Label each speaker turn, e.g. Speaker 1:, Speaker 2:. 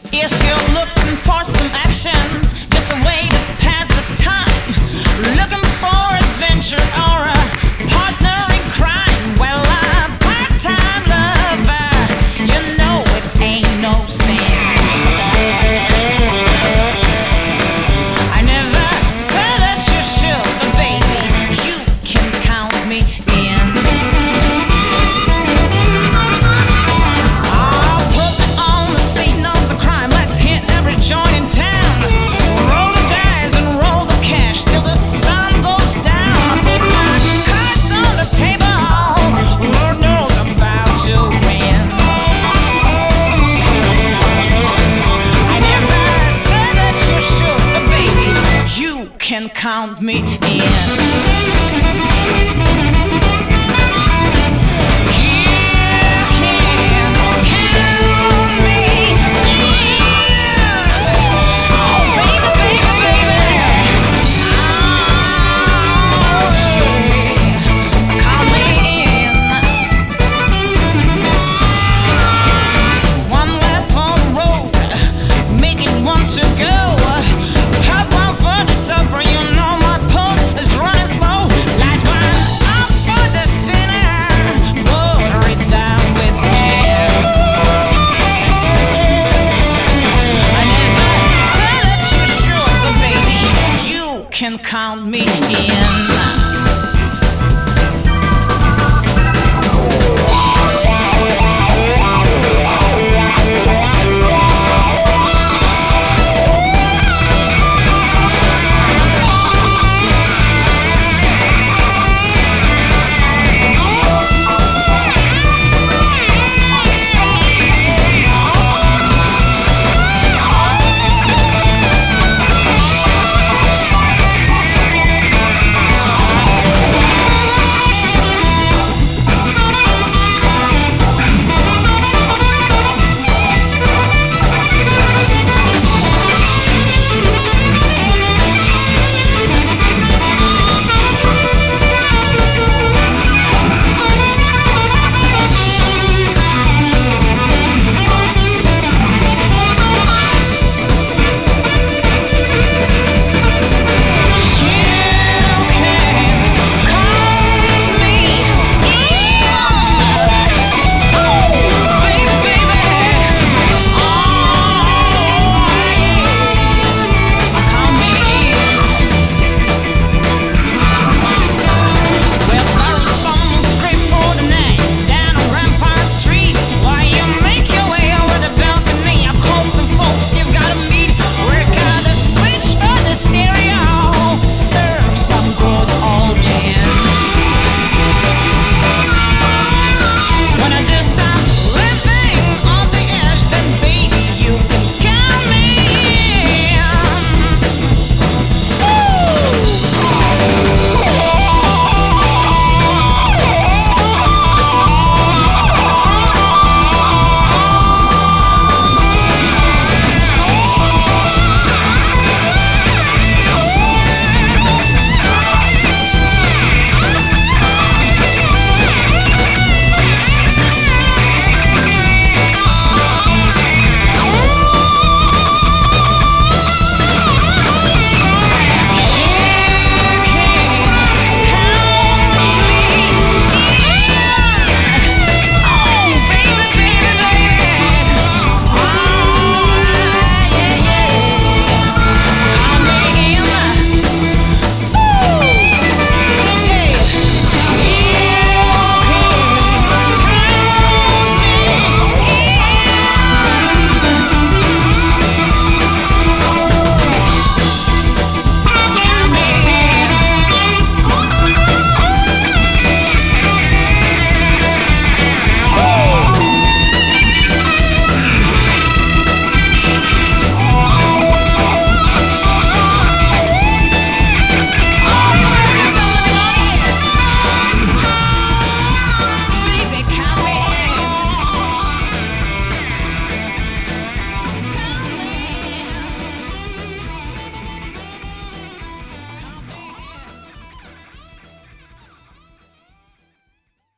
Speaker 1: If you're looking for some action, just a way to pass the time, looking for adventure or a partner in crime, well, a part-time lover, you know it ain't no sin. I never said that you should, but baby, you can count me in. I'll put me on the scene of the crime. Let's hit every joint in town. Roll the dice and roll the cash till the sun goes down. Put my cards on the table. Lord knows I'm about to win. I never said that you should, but baby, you can count me in.